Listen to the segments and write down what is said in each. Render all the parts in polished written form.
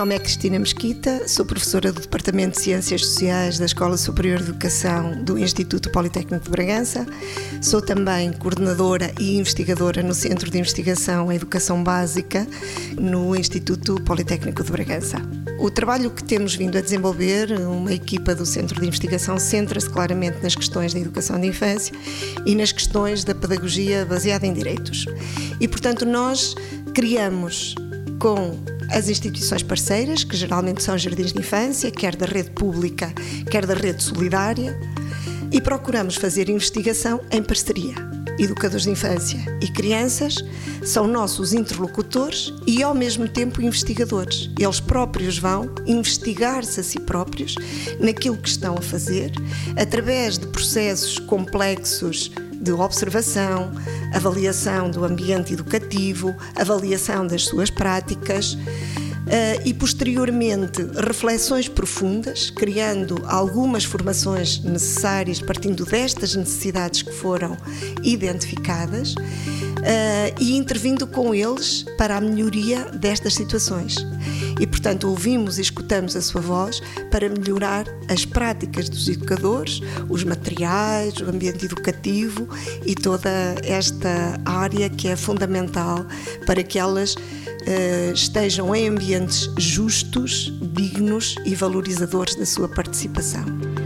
nome é Cristina Mesquita, sou professora do Departamento de Ciências Sociais da Escola Superior de Educação do Instituto Politécnico de Bragança. Sou também coordenadora e investigadora no Centro de Investigação em Educação Básica no Instituto Politécnico de Bragança. O trabalho que temos vindo a desenvolver, uma equipa do Centro de Investigação, centra-se claramente nas questões da educação de infância e nas questões da pedagogia baseada em direitos. E, portanto, nós criamos com as instituições parceiras, que geralmente são jardins de infância, quer da rede pública, quer da rede solidária, e procuramos fazer investigação em parceria. Educadores de infância e crianças são nossos interlocutores e, ao mesmo tempo, investigadores. Eles próprios vão investigar-se a si próprios naquilo que estão a fazer, através de processos complexos de observação, avaliação do ambiente educativo, avaliação das suas práticas e, posteriormente, reflexões profundas, criando algumas formações necessárias partindo destas necessidades que foram identificadas e intervindo com eles para a melhoria destas situações. E, portanto, ouvimos e escutamos a sua voz para melhorar as práticas dos educadores, os materiais, o ambiente educativo e toda esta área que é fundamental para que elas estejam em ambientes justos, dignos e valorizadores da sua participação.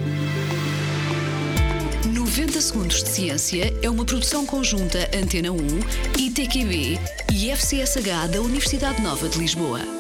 90 Segundos de Ciência é uma produção conjunta Antena 1, ITQB e FCSH da Universidade Nova de Lisboa.